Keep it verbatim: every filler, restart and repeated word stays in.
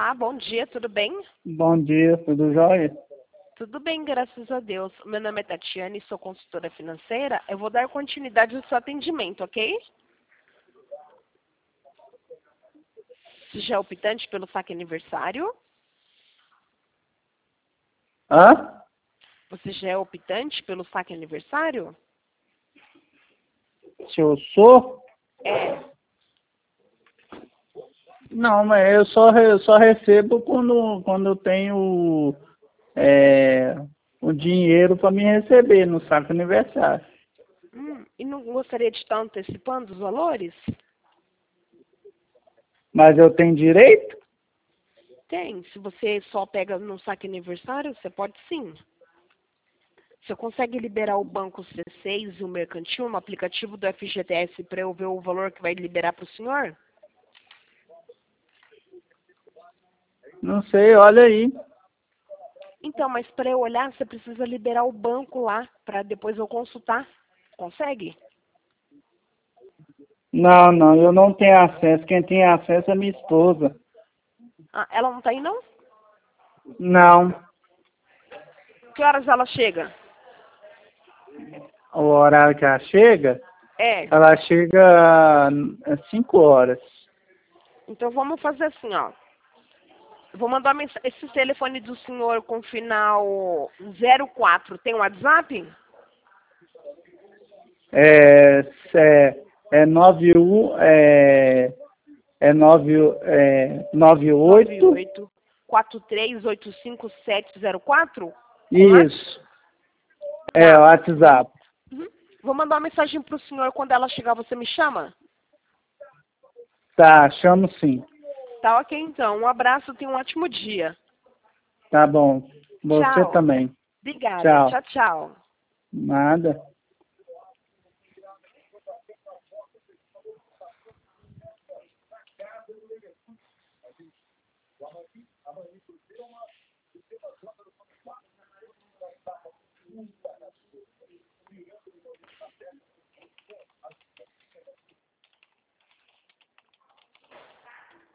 Olá, bom dia, tudo bem? Bom dia, tudo jóia? Tudo bem, graças a Deus. Meu nome é Tatiane, sou consultora financeira. Eu vou dar continuidade ao seu atendimento, ok? Você já é optante pelo saque aniversário? Hã? Você já é optante pelo saque aniversário? Se eu sou? É. Não, mas eu só, re- eu só recebo quando, quando eu tenho é, o dinheiro para me receber no saco aniversário. Hum, e não gostaria de estar antecipando os valores? Mas eu tenho direito? Tem. Se você só pega no saque aniversário, você pode sim. Você consegue liberar o Banco C seis e o Mercantil no aplicativo do F G T S para eu ver o valor que vai liberar para o senhor? Não sei, olha aí. Então, mas para eu olhar, você precisa liberar o banco lá para depois eu consultar. Consegue? Não, não, eu não tenho acesso. Quem tem acesso é minha esposa. Ah, ela não está aí, não? Não, Que horas ela chega? o horário que ela chega, É. ela chega às cinco horas. Então vamos fazer assim, ó. Eu vou mandar uma mens- esse telefone do senhor com final zero quatro. Tem um WhatsApp? É, é, é nove um, é, é nove, é, nove nove oito. oito quatro três oito cinco sete zero quatro? Com a? Isso. É, o Tá. WhatsApp. Uhum. Vou mandar uma mensagem pro senhor. Quando ela chegar, você me chama? Tá, chamo sim. Tá ok, então. Um abraço, tenha um ótimo dia. Tá bom. Você Tchau. também. Obrigada. Tchau. Tchau, tchau. Nada.